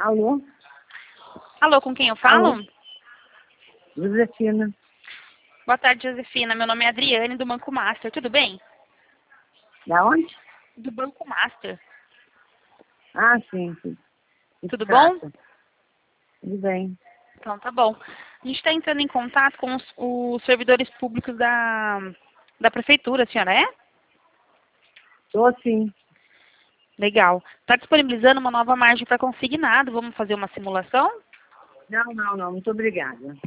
Alô? Alô, com quem eu falo? Alô? Josefina. Boa tarde, Josefina. Meu nome é Adriane, do Banco Master. Tudo bem? Da onde? Do Banco Master. Ah, sim. Tudo bom? Tudo bem. Então, tá bom. A gente está entrando em contato com os servidores públicos da prefeitura, a senhora é? Tô sim. Legal. Está disponibilizando uma nova margem para consignado. Vamos fazer uma simulação? Não. Muito obrigada.